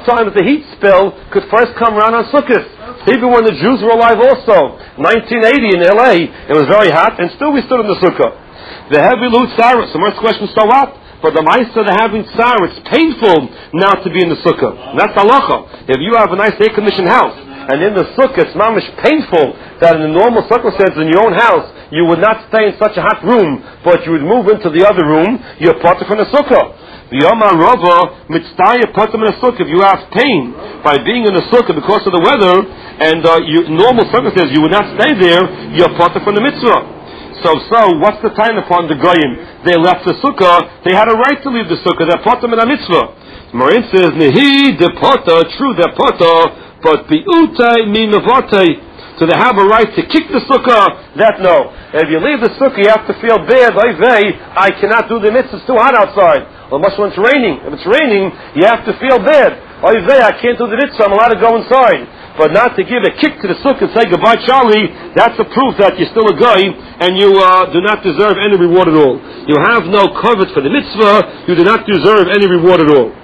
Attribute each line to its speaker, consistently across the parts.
Speaker 1: sometimes the heat spill could first come around on Sukkot. Even when the Jews were alive also, 1980 in LA, it was very hot, and still we stood in the Sukkah. The heavy loot Sarah, so first question, so what? For the Maisa, the having Sarah, it's painful not to be in the Sukkah. And that's halacha. If you have a nice air-conditioned house, and in the Sukkah it's mamish painful that in the normal circumstances in your own house, you would not stay in such a hot room, but you would move into the other room, you're part from the Sukkah. The Yomar Rava mitzvah potem in a sukkah. If you have pain by being in the sukkah because of the weather and normal circumstances, you would not stay there. You're potem from the mitzvah. So what's the time upon the goyim? They left the sukkah. They had a right to leave the sukkah. They're potem in a mitzvah. Marin says nehi de pota, true de pota, but biutai mi mevotei. So they have a right to kick the sukkah. That no. If you leave the sukkah, you have to feel bad. I cannot do the mitzvah. It's too hot outside. Well, much when it's raining. If it's raining, you have to feel bad. I can't do the mitzvah. I'm allowed to go inside. But not to give a kick to the sukkah and say goodbye, Charlie. That's a proof that you're still a guy and you do not deserve any reward at all. You have no covet for the mitzvah. You do not deserve any reward at all.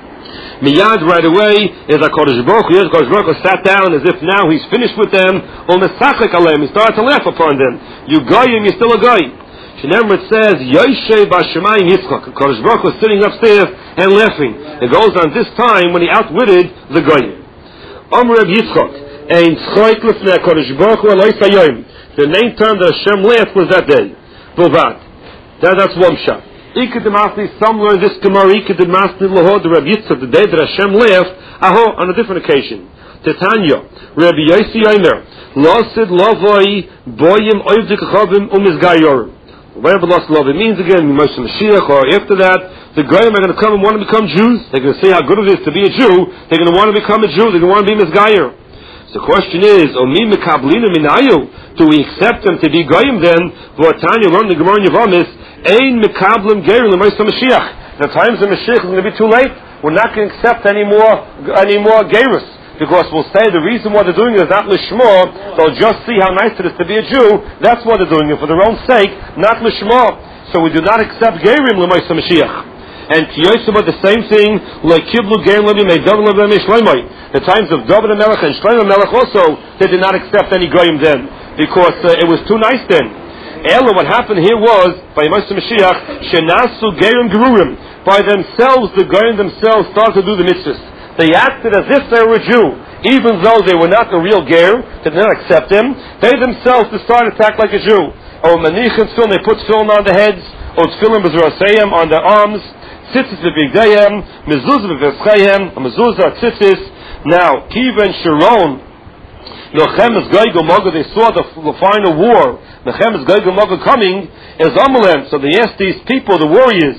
Speaker 1: Miyad right away is a Kodesh Baruch Hu. Kodesh Baruch Hu sat down as if now he's finished with them. He started to laugh upon them. You goyim, you're still a guy. Shenemar it says Yoshe Bashemayim Yitzchak. Kodesh Baruch Hu was sitting upstairs and laughing. It goes on this time when he outwitted the goyim. Reb Yitzchak ein tzchoik lefnei Kodesh Baruch Hu aloi sayom. The main time that Hashem laughed was that day. Bilvad. That's one shot. Some learn this Gemara. The Reb Yitzchak, the day that Hashem laughed, on a different occasion. Titania, Rabbi Yossi Yomer, Losid Lovoi Boyim Oivdik Chavim Umizgayor. Whatever Losid Lovoi means again, Moshe Mashiach, or after that, the Goyim are going to come and want to become Jews. They're going to say how good it is to be a Jew. They're going to want to become a Jew. They're going to want to be Mizgayor. So the question is, Omi Mekablina Minayu, do we accept them to be Goyim then? V'atanya, run the Gemara in Yavamis, Ein Mekablim Geir L'Moshe Mashiach. The times of Mashiach is going to be too late. We're not going to accept any more Geirus. Because we'll say the reason why they're doing it is not Lishma. They'll just see how nice it is to be a Jew. That's why they're doing it, for their own sake, not Lishma. So we do not accept Geirim L'Moshe Mashiach. And Kiyosim the same thing, like Kiblu Geir L'Moshe Mashiach. The times of David Melech and Shlomo Melech also, they did not accept any Goyim then. Because it was too nice then. Ella, what happened here was, by Moshe Mashiach, Shenasu Geirim Gerurim. By themselves, the Goyim themselves started to do the mitzvahs. They acted as if they were a Jew, even though they were not a real ger. They did not accept him. They themselves decided to act like a Jew. Or manichin tefillin, they put tefillin on the heads. Or tefillin b'zraseyim on their arms. Tzitzis b'bigdayim, mezuzah b'veschayim, mezuzah tzitzis. Now, Kiva and Sharon, Nochemes Goyim Magog, they saw the final war. Nochemes Goyim Magog coming is Amalem. So they asked these people, the warriors,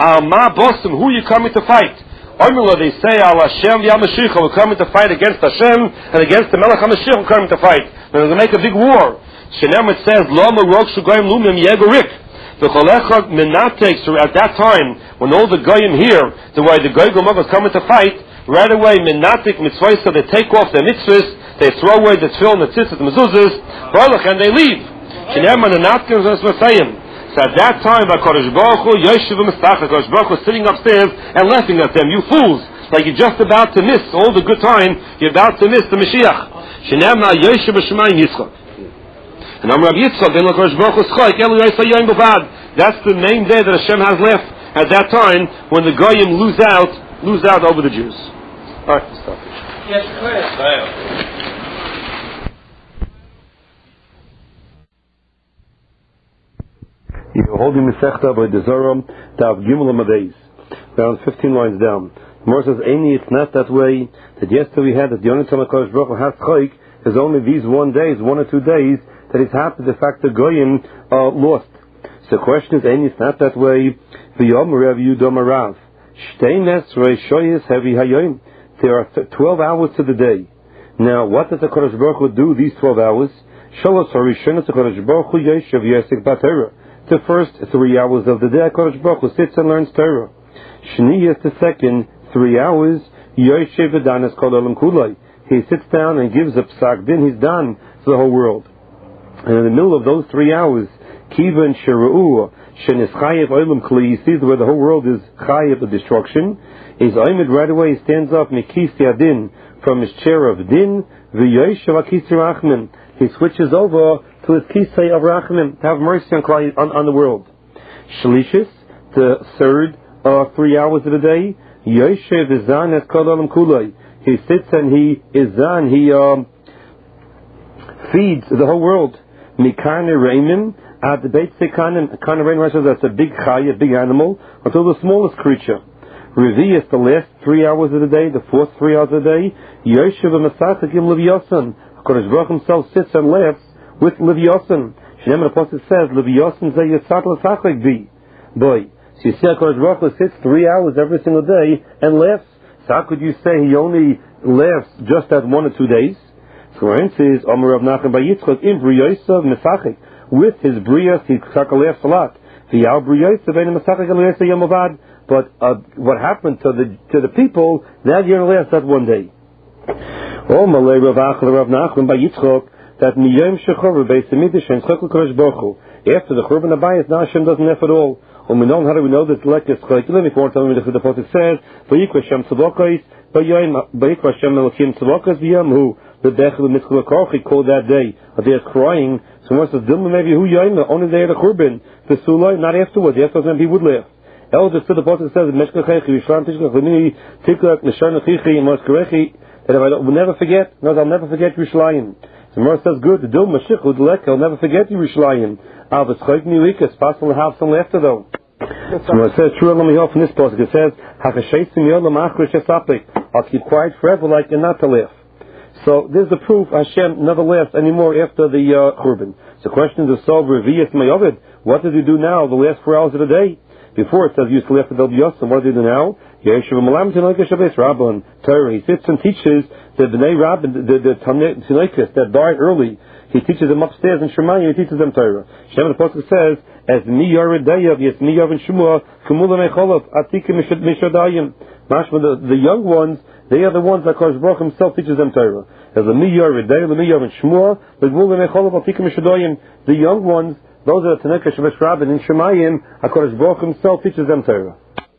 Speaker 1: Ma Bosim, who are you coming to fight? They say, Al Hashem Yamashich, we're coming to fight against Hashem and against the Melech HaMashiach, we're coming to fight. They're going to make a big war. Shenem it says, Lama Rog Shugoyim Lumim Yegorik. The Cholechad Minatek, so at that time, when all the Goyim here, the way the Goyim was coming to fight, right away, Minatek Mitzvah, so they take off their mitzvahs, they throw away the tefillin, the tzitzit, the mezuzahs, and they leave. Shenem Minatek was Messiah. So at that time, HaKadosh Baruch Hu, Yoshev Mistach, HaKadosh Baruch Hu sitting upstairs and laughing at them. You fools! Like you're just about to miss all the good time, you're about to miss the Mashiach. Shenamna Yoshev B'Shemayim Yitzchak. And I'm Rabbi Yitzchak, then HaKadosh Baruch Hu Schok, Elu Yosef Yom Bavad. That's the main day that Hashem has left at that time when the Goyim lose out over the Jews. Alright, stop.
Speaker 2: Yes, Chris.
Speaker 1: You're holding Mesechta by the Zoram, Tav Gimel Amadeis. Around 15 lines down. The Gemara says, Eini, it's not that way. That yesterday we had that the only time HaKadosh Baruch Hu has Chayk is only these 1 or 2 days that he's happy the fact that Goyim lost. So the question is, Eini, it's not that way. V'yom Rav Yudom Arav. Shteines Reishoyes Hevi Hayoim. There are 12 hours to the day. Now, what does HaKadosh Baruch Hu do these 12 hours? Shalos Harishonos HaKadosh Baruch Hu Yeshev Yesek Batera. The first 3 hours of the day, HaKadosh Baruch Hu sits and learns Torah. Shni is the second 3 hours. Yoshev V'danes Kol Olam Kulai. He sits down and gives a psak din. He's done to the whole world. And in the middle of those 3 hours, Kiva and Sheru'u, Shenischayev Olam Kli, he sees where the whole world is chayev of destruction. Is Oimid right away, he stands up, Mikisi Adin, from his chair of Din, V'yoshev Akisi Rachman. He switches over to his Kisei of Rachman, to have mercy on the world. Shlishis, the third 3 hours of the day, Yoshev is Zan as Kol Olam Kulai. He sits and he is Zan, he feeds the whole world. Mikane Raimim, at the Beit Sekanim, Kana Raim, that's a big chay, a big animal, until the smallest creature. Revi is the last 3 hours of the day, the fourth 3 hours of the day. Yoshev Masachakim Livyasan. HaKadosh Baruch himself sits and laughs with Livyasan. Shneim the Apostle says, Livyasan Zeh Yitzat L'Sachlik Bi. Boy. So you see HaKadosh Baruch Hu sits 3 hours every single day and laughs. So how could you say he only laughs just at 1 or 2 days? So our answer is, Omer Rav Nachman Bar Yitzchak, Im Briyosav Mesachik. With his Briyas, he laughs a lot. V'yal Briyosav Ein Mesachik El Yosef Yom Avad. But what happened to the people, that year lasts that 1 day. Oh, Malay Rav Achel Rav Nachman Bar Yitzchak, that Miyom Shechor Beis Hamidrash and Chokul Kodesh Baruch Hu. After the Churban Abayis, now Hashem doesn't laugh at all. How do we know this? Like this, let me tell me the Prophet says, Vayikra Hashem Tzavokos, Vayikra Hashem Elokim Tzavokos V'yam Hu, the Bechel Mitzvah Korch, he called that day. A day of crying. So one says, Dilma maybe Hu Yoyma, only the day of the Churban. The Sulai, not afterwards. Afterwards, he would laugh. Elders to the Prophet says, Meshkachechi, Yishlam Tishkach, Lemini, Tiklak, Neshan Achichi, Moskarechi, that I will never forget. No, I'll never forget Yerushalayim. The Gemara says, good, the Dil Mashiach Udlek, I'll never forget Yerushalayim. It's possible to have some laughter though. So it says, true, let me hear from this passage. It says, I'll keep quiet forever like and not to laugh. So there's the proof Hashem never laughs anymore after the Churban. So the question is, what does he do now, the last 4 hours of the day? Before it says he used to laugh at Del B'Yosem, what does he do now? Torah. He sits and teaches the B'nai Rabbin, the Tinoikas that died early. He teaches them upstairs in Shemayim, he teaches them Torah. Shem the Apostle says, as mi yaredayav, yes mi yav and Shemua, kumula mecholov, atikim mishadayim. Mashma, the young ones, they are the ones that Kodesh Baruch himself teaches them Torah. As the mi yaredayav, the mi yav and Shemua, the kumula mecholov, atikim mishadayim. The young ones, those are the Tanakh Shemesh Rabbin in Shemayim, HaKadosh Baruch himself teaches them Torah.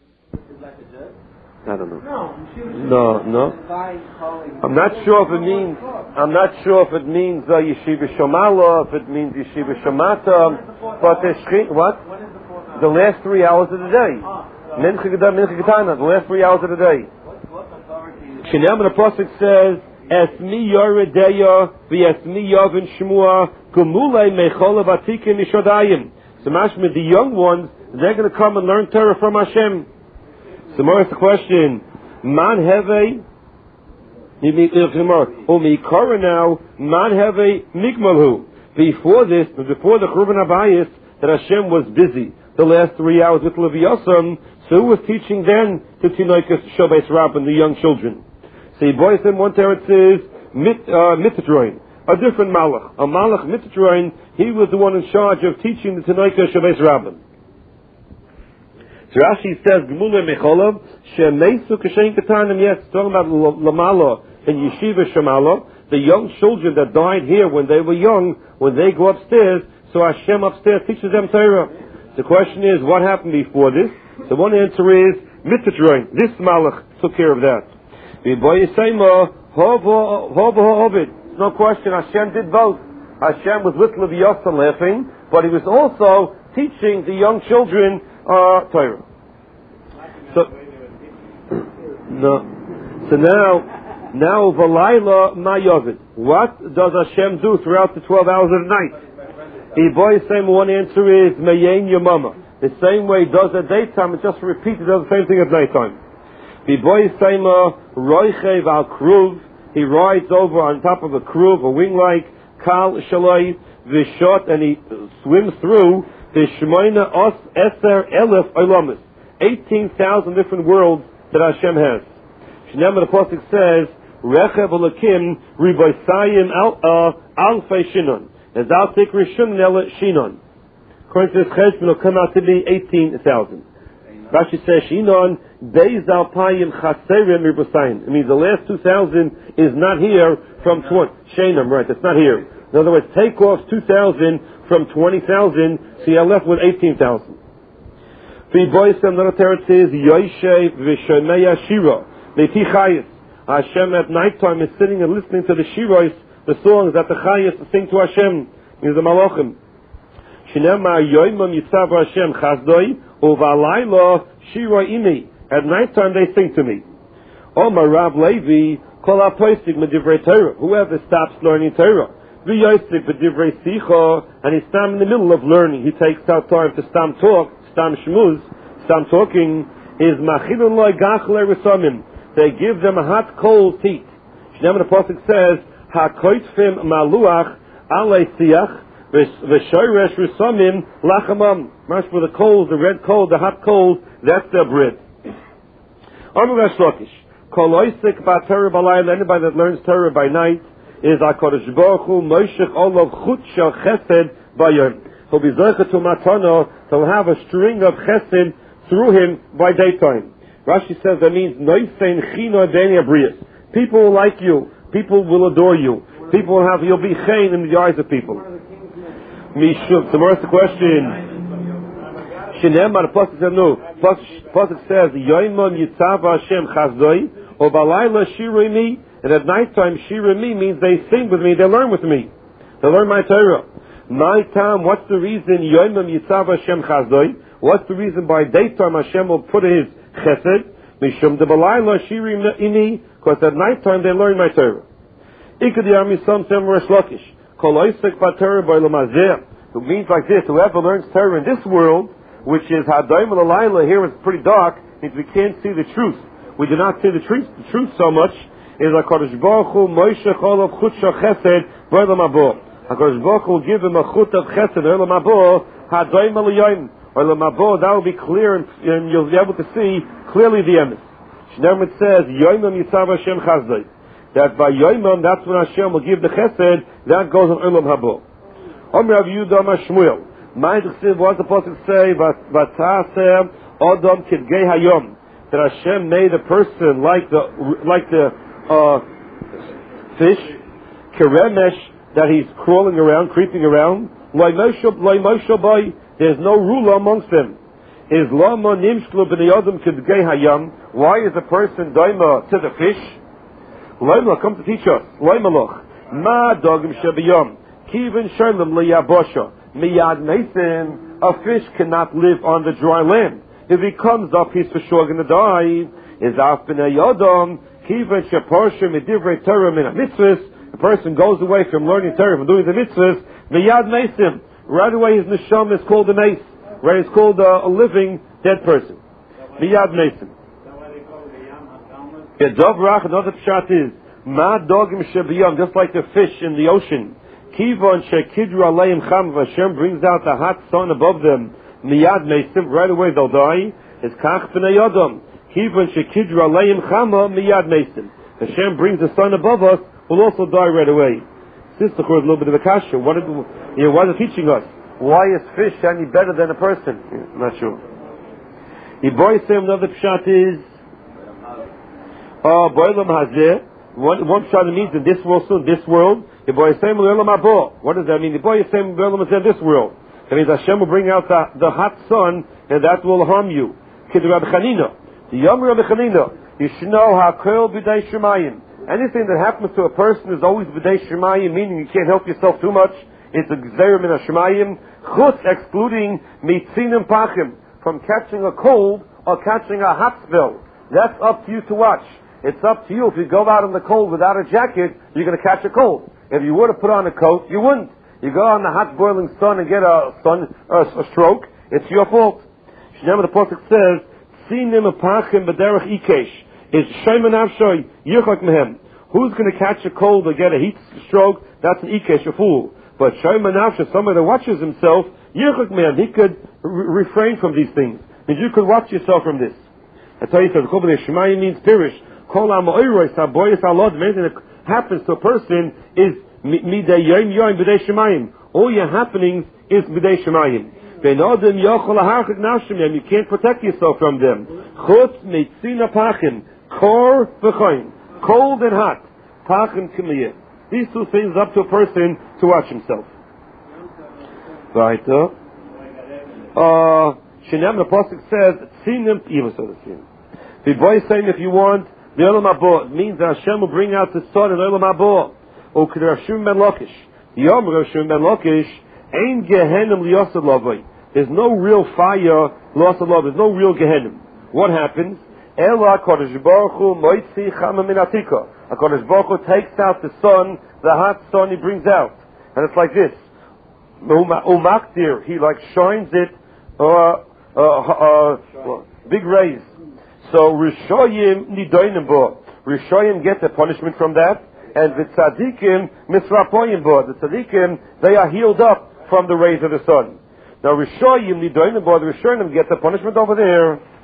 Speaker 1: I don't know. No. I'm not sure if it means Yeshiva Shomala, if it means Yeshiva Shomata, but what? The last 3 hours of the day. Mincha Ketana, the last 3 hours of the day. Shinam the Prophet says, Esmi Yoredeya, V'esmi Yavin Shmua, Gumulei Mecholav Atikim Nishodayim. So mashma, the young ones, they're going to come and learn Torah from Hashem. So more is the question, Man Heve, Umikara now, Man Heve Migmalhu. Before the Churban Abayis, that Hashem was busy the last 3 hours with Levi Yosem, so who was teaching then to Tinoikas Shabes Rabbin, the young children? So he boys in one teretz is Mitzroin, a different Malach. A Malach Mitzroin, he was the one in charge of teaching the Tinoikas Shabes Rabbin. Rashi says, Gemula Mecholov, Shemesu Kashen Katanim, yes, talking about Lamala and Yeshiva Shemala, the young children that died here when they were young, when they go upstairs, so Hashem upstairs teaches them Torah. The question is, what happened before this? The one answer is, Mitzroin, this Malach took care of that. It's no question, Hashem did both. Hashem was with Levi Yosem laughing, but he was also teaching the young children Torah. So now Valayla Mayovid. What does Hashem do throughout the 12 hours of the night? One answer is Mayen Yamama. The same way he does at daytime, it just repeats, it does the same thing at nighttime. Roichev al Kruv. He rides over on top of a kruv, a wing like Kal Shalai Vishot, and he swims through the Shemaina Os Eser Elef Olamis, 18,000 different worlds that Hashem has. Shnei the Apostle says, Rechev Elakim Riboisayim Alfei Shinon. As Al Tikri Shinon Ele Shinon. According to this cheshbon, it'll come out to be 18,000. Rashi says, Shinon Beis Alpayim Chaserim Ribosayim. It means the last 2,000 is not here from 20. Shenam, right, it's not here. In other words, take off 2,000 from 20,000, so you're left with 18,000. V'boisem, another teretz is, Yoishev v'shomei shiro, Leiti chayis. Hashem at nighttime is sitting and listening to the shiros, the songs that the chayis sing to Hashem, is the malachim. Shinema yoimam yitzav Hashem chazdoi, uvalaylo shiro imi. At nighttime they sing to me. Omar Rav Levi, kol ha-poisig medivrei Torah. Whoever stops learning Torah, v'yoisig b'divrei sicha, and he's stam in the middle of learning, he takes out time to stam talk, stam shmuz, stam talking, is machilun loy gachle resomim. They give them a hot, cold teat. Shnei the pasuk says, "Hakoitfim maluach alei siach v'shoresh resomim lachamam." Marsh for the coals, the red coal, the hot coals. That's their bread. Amar Resh Lakish, Kol oisik b'Torah b'layla. Anybody that learns Torah by night is HaKadosh Baruch Hu moishech olav chut shel chesed bayom. He'll be zocheh to matana. He'll have a string of chesed through him by daytime. Rashi says that means noisein chino b'nei abrius. People will like you. People will adore you. People will have, you'll be chen in the eyes of people. Mishum. So what's the question? Shinemar pasuk says no. Pasuk says yoimon yitzav Hashem chazdoi or balayla shirimi. And at nighttime shirimi means they sing with me. They learn with me. They learn my Torah. My time. What's the reason yoimon yitzav Hashem chazdoi? What's the reason by daytime Hashem will put His chesed, mishum de balayla shirim ini, because at nighttime they learn my Torah. Ikad yami some Resh Lakish, kol oisek b'Torah b'olam hazeh, who means like this: whoever learns Torah in this world, which is hadayim l'layla, here it's pretty dark, means we can't see the truth. We do not see the truth so much. Is HaKadosh Baruch Hu moishech olav chut shel chesed b'olam habo. HaKadosh Baruch Hu will give him a chut of chesed b'olam habo hadayim l'yayim. That will be clear, and you'll be able to see clearly the emes. Shneimah says, Yoimam Yitzav Hashem Chazdoi. That by Yoimam, that's when Hashem will give the chesed, that goes on Olam Habo. Omer Rav Yehuda Amar Shmuel. What does the pasuk say? Vataseh Odom Kidgei Hayom. That Hashem made a person like the fish, Keremesh, that he's crawling around, creeping around. Loi Moshe Boy. There's no ruler amongst them. Is lama nimshlu b'nei adam k'dgei hayam? Why is a person daima to the fish? Loima, come to teach us. Loima loch. Ma dogim shebiyam. Kivin shalom liyabosha. Miyad mesim. A fish cannot live on the dry land. If he comes up, he's for sure going to die. Is af b'nei adam. Kivin sheparsha midivrei Torah min ha-mitzvahs. A person goes away from learning Torah, from doing the mitzvahs. Miyad mesim. Right away his neshama is called a mace. Right, it's called a living dead person. Miyad mesim. Yedovrach, another pshat is, Ma dogim shebiyam, just like the fish in the ocean. Kivon shekidru aleim cham, Hashem brings out the hot sun above them. Miyad mesim, right away they'll die. It's kach b'nei yodom. Kivon shekidru aleim chama, miyad mesim. Hashem brings the sun above us, we'll also die right away. This is a little bit of a kasha. What is it teaching us? Why is fish any better than a person? I'm not sure. Another pshat is Boilam Hazeh. One pshat means in this world, soon this world. What does that mean? This world. That means Hashem will bring out the hot sun, and that will harm you. The Yom Rabbi Chanina. You should know how Kol B'dei Shemayim. Anything that happens to a person is always B'dei Shemayim, meaning you can't help yourself too much. It's a Gzeir Min HaShemayim. Chutz, excluding Mitzinim Pachim, from catching a cold or catching a hot spell. That's up to you to watch. It's up to you. If you go out in the cold without a jacket, you're going to catch a cold. If you were to put on a coat, you wouldn't. You go out in the hot boiling sun and get a stroke, it's your fault. Shnei the pasuk says, Tzinim Pachim B'derech Ikesh. Is Shayman Avshoy Yichak Mehem. Who's going to catch a cold or get a heat stroke? That's an Ikesh, a fool. But Shayman Avshoy, somebody that watches himself, Yichak Mehem, he could refrain from these things. And you could watch yourself from this. That's how he says, Kol B'nei Shemayim means pirish. Kol Ha'ma'oros Ha'boyes Ha'lod. Anything that happens to a person is Midei Yom Yom B'dei Shemayim. All your happenings is B'dei Shemayim. You can't protect yourself from them. Chutz Meitzina Pachim. Kor v'choin, cold and hot. Pachim k'miyeh. These two things up to a person to watch himself. Right. Shinem, the pasuk says, "Tzinim ivasodasim." The boy is saying, if you want the Olam Haba, it means that Hashem will bring out the sun in Olam Haba. O Rav ben Lakish, the Yom Rav ben Lakish, Ein Gehenim liyosad lavoi. There's no real fire, liyosad lavoi. There's no real Gehenim. What happens? Ela Kodesh Baruch Hu moitzi chama min atika. HaKadosh Baruch Hu takes out the sun, the hot sun he brings out. And it's like this. Umakdir, he like shines it, big rays. So Rishoyim nidoinim bo. Rishoyim get the punishment from that, and the tzaddikim misrapoyim bo. The tzaddikim, they are healed up from the rays of the sun. Now Rishoyim nidoinim bo. The Rishoyim get the punishment over there.